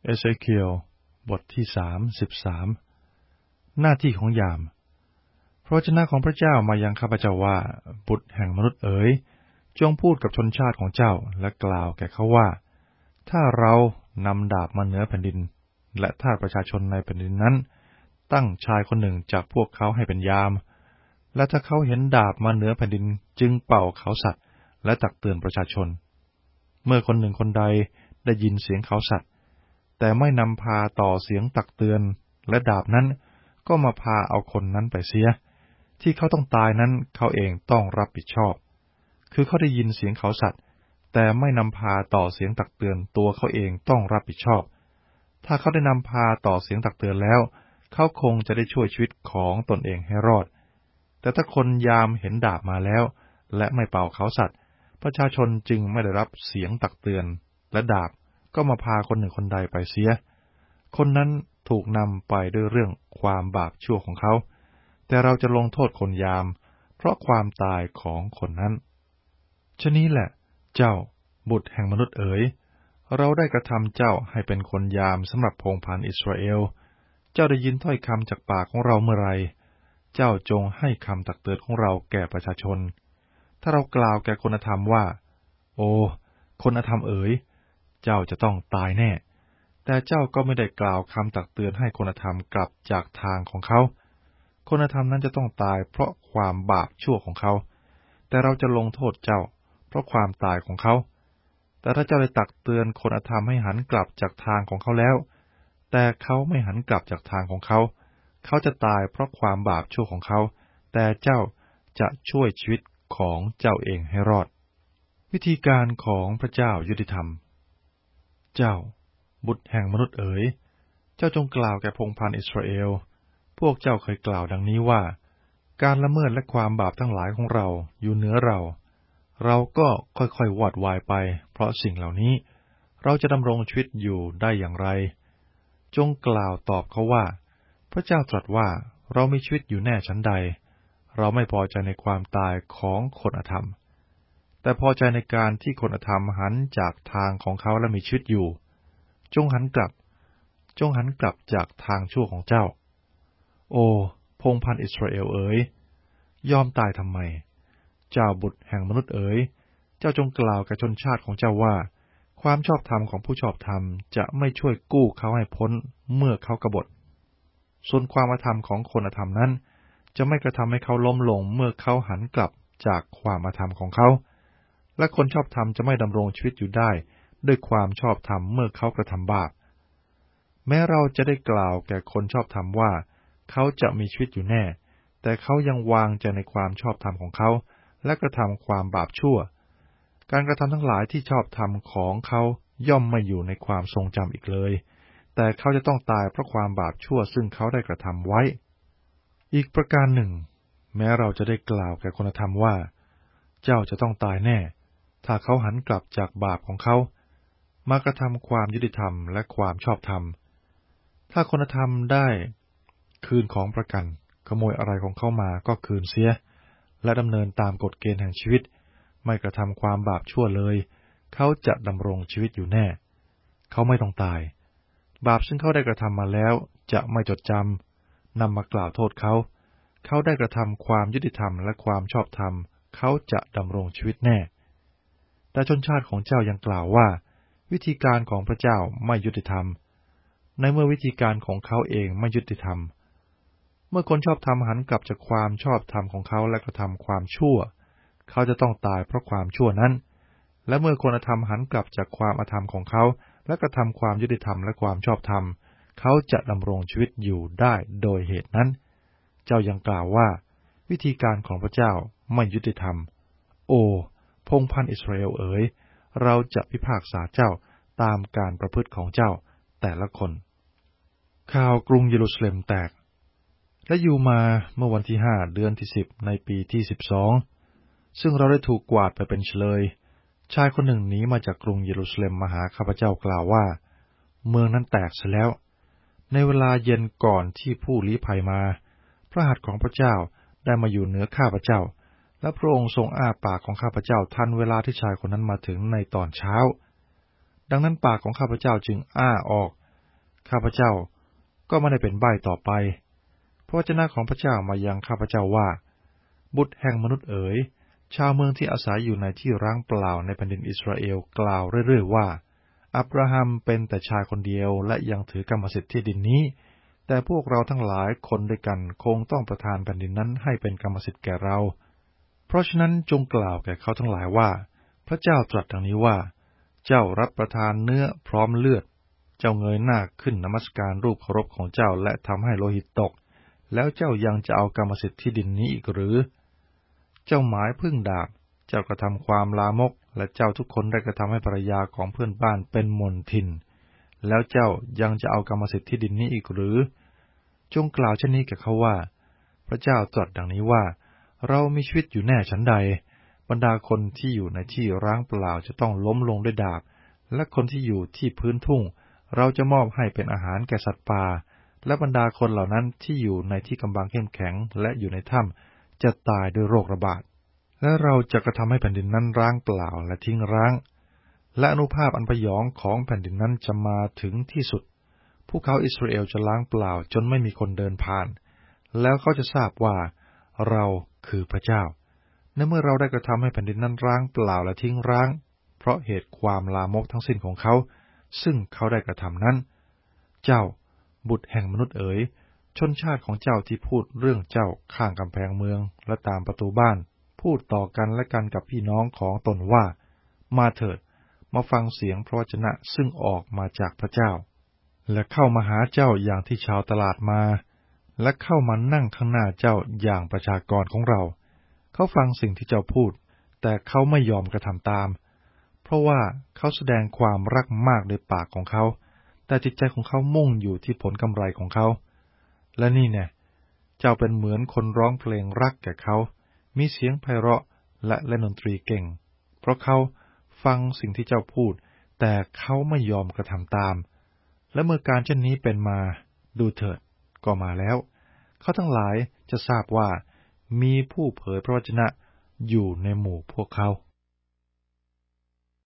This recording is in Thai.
เอเซเคียลบทที่33หน้าที่ของยามพระวจนะของพระเจ้ามายังข้าพเจ้าว่าบุตรแห่งมนุษย์เอ๋ยจงพูดกับชนชาติของเจ้าและกล่าวแก่เขาว่าถ้าเรานำดาบมาเหนือแผ่นดินและถ้าประชาชนในแผ่นดินนั้นตั้งชายคนหนึ่งจากพวกเขาให้เป็นยามและถ้าเขาเห็นดาบมาเหนือแผ่นดินจึงเป่าเขาสัตว์และตักเตือนประชาชนเมื่อคนหนึ่งคนใดได้ยินเสียงเขาสัตว์แต่ไม่นำพาต่อเสียงตักเตือนและดาบนั้นก็มาพาเอาคนนั้นไปเสียที่เขาต้องตายนั้นเขาเองต้องรับผิดชอบคือเขาได้ยินเสียงเขาสัตว์แต่ไม่นำพาต่อเสียงตักเตือนตัวเขาเองต้องรับผิดชอบถ้าเขาได้นำพาต่อเสียงตักเตือนแล้วเขาคงจะได้ช่วยชีวิตของตนเองให้รอดแต่ถ้าคนยามเห็นดาบมาแล้วและไม่เป่าเขาสัตว์ประชาชนจึงไม่ได้รับเสียงตักเตือนและดาบก็มาพาคนหนึ่งคนใดไปเสียคนนั้นถูกนำไปด้วยเรื่องความบาปชั่วของเขาแต่เราจะลงโทษคนยามเพราะความตายของคนนั้นฉะนี้แหละเจ้าบุตรแห่งมนุษย์เอ๋ยเราได้กระทำเจ้าให้เป็นคนยามสำหรับพงศ์พันธุ์อิสราเอลเจ้าได้ยินถ้อยคำจากปากของเราเมื่อไรเจ้าจงให้คำตักเตือนของเราแก่ประชาชนถ้าเรากล่าวแก่คนธรรมว่าโอ้คนธรรมเอ๋ยเจ้าจะต้องตายแน่แต่เจ้าก็ไม่ได้กล่าวคำตักเตือนให้คนธรรมกลับจากทางของเขาคนธรรมนั้นจะต้องตายเพราะความบาปชั่วของเขาแต่เราจะลงโทษเจ้าเพราะความตายของเขาแต่ถ้าเจ้าได้ตักเตือนคนอธรรมให้หันกลับจากทางของเขาแล้วแต่เขาไม่หันกลับจากทางของเขาเขาจะตายเพราะความบาปชั่วของเขาแต่เจ้าจะช่วยชีวิตของเจ้าเองให้รอดวิธีการของพระเจ้ายุติธรรมเจ้าบุตรแห่งมนุษย์เอ๋ยเจ้าจงกล่าวแก่พงศ์พันธุ์อิสราเอลพวกเจ้าเคยกล่าวดังนี้ว่าการละเมิดและความบาปทั้งหลายของเราอยู่เหนือเราก็ค่อยๆวอดวายไปเพราะสิ่งเหล่านี้เราจะดำรงชีวิตอยู่ได้อย่างไรจงกล่าวตอบเขาว่าพระเจ้าตรัสว่าเรามีชีวิตอยู่แน่ชั้นใดเราไม่พอใจในความตายของคนอธรรมแต่พอใจในการที่คนอธรรมหันจากทางของเขาและมีชีวิตอยู่จงหันกลับจากทางชั่วของเจ้าโอ้พงศ์พันธุ์อิสราเอลเอ๋ยยอมตายทำไมเจ้าบุตรแห่งมนุษย์เอ๋ยเจ้าจงกล่าวแก่ชนชาติของเจ้าว่าความชอบธรรมของผู้ชอบธรรมจะไม่ช่วยกู้เขาให้พ้นเมื่อเขากบฏส่วนความอธรรมของคนอธรรมนั้นจะไม่กระทำให้เขาล้มลงเมื่อเขาหันกลับจากความอธรรมของเขาและคนชอบธรรมจะไม่ดำรงชีวิตอยู่ได้ด้วยความชอบธรรมเมื่อเขากระทำบาปแม้เราจะได้กล่าวแก่คนชอบธรรมว่าเขาจะมีชีวิตอยู่แน่แต่เขายังวางใจในความชอบธรรมของเขาและกระทำความบาปชั่วการกระทำทั้งหลายที่ชอบธรรมของเขาย่อมไม่อยู่ในความทรงจำอีกเลยแต่เขาจะต้องตายเพราะความบาปชั่วซึ่งเขาได้กระทำไว้อีกประการหนึ่งแม้เราจะได้กล่าวแก่คนธรรมว่าเจ้าจะต้องตายแน่ถ้าเขาหันกลับจากบาปของเขามากระทำความยุติธรรมและความชอบธรรมถ้าคนธรรมได้คืนของประกันขโมยอะไรของเขามาก็คืนเสียและดำเนินตามกฎเกณฑ์แห่งชีวิตไม่กระทำความบาปชั่วเลยเขาจะดำรงชีวิตอยู่แน่เขาไม่ต้องตายบาปซึ่งเขาได้กระทำมาแล้วจะไม่จดจำนำมากล่าวโทษเขาได้กระทำความยุติธรรมและความชอบธรรมเขาจะดำรงชีวิตแน่แต่ชนชาติของเจ้ายังกล่าวว่าวิธีการของพระเจ้าไม่ยุติธรรมในเมื่อวิธีการของเขาเองไม่ยุติธรรมเมื่อคนชอบธรรมหันกลับจากความชอบธรรมของเขาและกระทำความชั่วเขาจะต้องตายเพราะความชั่วนั้นและเมื่อคนอธรรมหันกลับจากความอธรรมของเขาและกระทำความยุติธรรมและความชอบธรรมเขาจะดำรงชีวิตอยู่ได้โดยเหตุนั้นเจ้ายังกล่าวว่าวิธีการของพระเจ้าไม่ยุติธรรมโอ้พงศ์พันธุ์อิสราเอลเอ๋ยเราจะพิพากษาเจ้าตามการประพฤติของเจ้าแต่ละคนข่าวกรุงเยรูซาเล็มแตกและอยู่มาเมื่อวันที่5เดือนที่10ในปีที่12ซึ่งเราได้ถูกกวาดไปเป็นเฉลยชายคนหนึ่งหนีมาจากกรุงเยรูซาเล็มมาหาข้าพเจ้ากล่าวว่าเมืองนั้นแตกเสียแล้วในเวลาเย็นก่อนที่ผู้ลี้ภัยมาพระหัตถ์ของพระเจ้าได้มาอยู่เหนือข้าพเจ้าและพระองค์ทรงอ้าปากของข้าพเจ้าทันเวลาที่ชายคนนั้นมาถึงในตอนเช้าดังนั้นปากของข้าพเจ้าจึงอ้าออกข้าพเจ้าก็ไม่ได้เป็นใบ้ต่อไปพระวจนะของพระเจ้ามายังข้าพเจ้าว่าบุตรแห่งมนุษย์เอ๋ยชาวเมืองที่อาศัยอยู่ในที่ร้างเปล่าในแผ่นดินอิสราเอลกล่าวเรื่อยๆว่าอับราฮัมเป็นแต่ชายคนเดียวและยังถือกรรมสิทธิ์ที่ดินนี้แต่พวกเราทั้งหลายคนด้วยกันคงต้องประทานแผ่นดินนั้นให้เป็นกรรมสิทธิ์แก่เราเพราะฉะนั้นจงกล่าวแก่เขาทั้งหลายว่าพระเจ้าตรัสดังนี้ว่าเจ้ารับประทานเนื้อพร้อมเลือดเจ้าเงยหน้าขึ้นนมัสการรูปเคารพของเจ้าและทำให้โลหิตตกแล้วเจ้ายังจะเอากรรมสิทธิ์ที่ดินนี้อีกหรือเจ้าหมายพึ่งดาบเจ้ากระทำความลามกและเจ้าทุกคนได้กระทำให้ภรรยาของเพื่อนบ้านเป็นมลทินแล้วเจ้ายังจะเอากรรมสิทธิ์ที่ดินนี้อีกหรือจงกล่าวเช่นนี้แก่เขาว่าพระเจ้าตรัสดังนี้ว่าเรามีชีวิตอยู่แน่ฉันใดบรรดาคนที่อยู่ในที่ร้างเปล่าจะต้องล้มลงด้วยดาบและคนที่อยู่ที่พื้นทุ่งเราจะมอบให้เป็นอาหารแก่สัตว์ป่าและบรรดาคนเหล่านั้นที่อยู่ในที่กำบังเข้มแข็งและอยู่ในถ้ำจะตายด้วยโรคระบาดและเราจะกระทำให้แผ่นดินนั้นร้างเปล่าและทิ้งร้างและอานุภาพอันพยองของแผ่นดินนั้นจะมาถึงที่สุดพวกเขาอิสราเอลจะล้างเปล่าจนไม่มีคนเดินผ่านแล้วเขาจะทราบว่าเราคือพระเจ้าในเมื่อเราได้กระทำให้แผ่นดินนั้นร้างเปล่าและทิ้งร้างเพราะเหตุความลามกทั้งสิ้นของเขาซึ่งเขาได้กระทำนั้นเจ้าบุตรแห่งมนุษย์เอ๋ยชนชาติของเจ้าที่พูดเรื่องเจ้าข้างกำแพงเมืองและตามประตูบ้านพูดต่อกันและกันกับพี่น้องของตนว่ามาเถิดมาฟังเสียงพระวจนะซึ่งออกมาจากพระเจ้าและเข้ามาหาเจ้าอย่างที่ชาวตลาดมาและเข้ามานั่งข้างหน้าเจ้าอย่างประชากรของเราเขาฟังสิ่งที่เจ้าพูดแต่เขาไม่ยอมกระทำตามเพราะว่าเขาแสดงความรักมากในปากของเขาแต่จิตใจของเขามุ่งอยู่ที่ผลกำไรของเขาและนี่แน่เจ้าเป็นเหมือนคนร้องเพลงรักแก่เขามีเสียงไพเราะและเล่นดนตรีเก่งเพราะเขาฟังสิ่งที่เจ้าพูดแต่เขาไม่ยอมกระทำตามและเมื่อการเช่นนี้เป็นมาดูเถิดก็มาแล้วเขาทั้งหลายจะทราบว่ามีผู้เผยพระวจนะอยู่ในหมู่พวกเขา